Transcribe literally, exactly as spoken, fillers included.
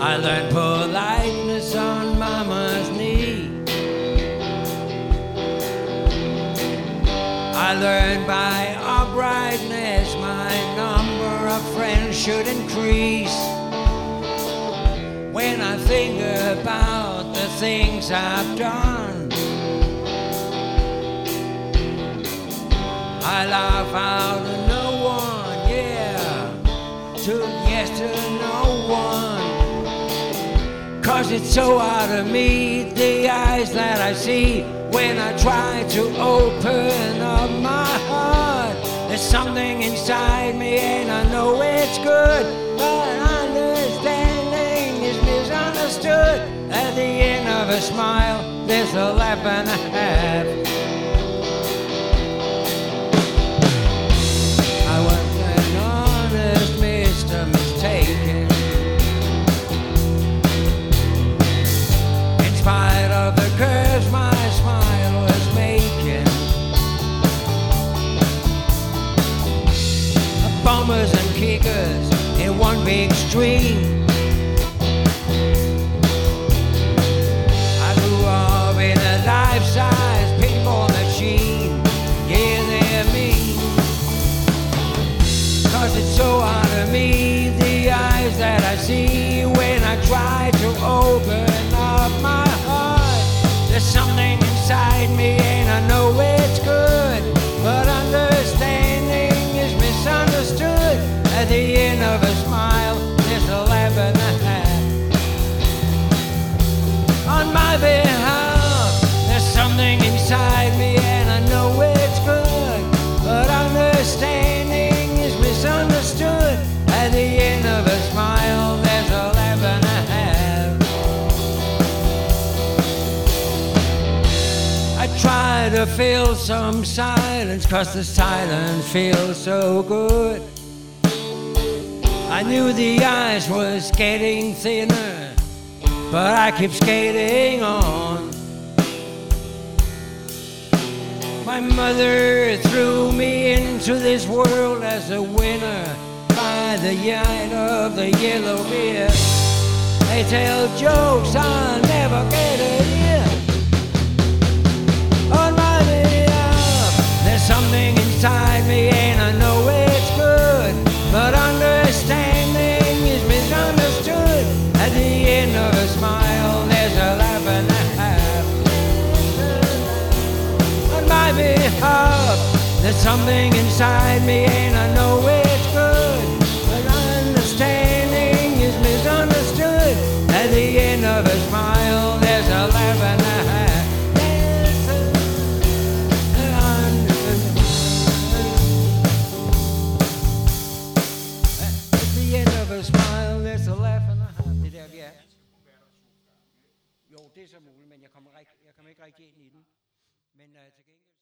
I learned politeness on mama's knee. I learned by uprightness my number of friends should increase. When I think about the things I've done, I laugh out to no one, yeah, to yes to no one. Cause it's so hard to meet the eyes that I see when I try to open up my heart. There's something inside me and I know it's good, but understanding is misunderstood. At the end of a smile, there's a laugh and a half. I was an honest Mister Mistaken. In spite of the curves my smile was making, bummers and kickers in one big stream. I grew up in a life-size pinball machine. Yeah, they're mean. Cause it's so hard to meet the eyes that I see when I try to open up my heart. There's something inside me and I know it's good, but understanding is misunderstood. At the end of a smile, there's a laugh and a half. On my behalf, there's something inside me and I know it's good, but understanding is misunderstood. At the end of a smile, there's a laugh and a half. I try to fill some silence, cause the silence feels so good. I knew the ice was getting thinner, but I keep skating on. My mother threw me into this world as a winner by the light of the yellow beer. They tell jokes I'll never get a year. On my behalf, there's something inside me and I know it's good, but understanding is misunderstood. At the end of a smile, there's a laugh and a half. On my behalf, there's something inside me and I know it's good, but understanding is misunderstood. At the end of a smile, there's a laugh and a half. At the end of a smile, there's a laugh and a half. Det der, vi er. Jo, det er så muligt, men jeg kommer, jeg kommer ikke rigtig ind i den. Men uh, til gengæld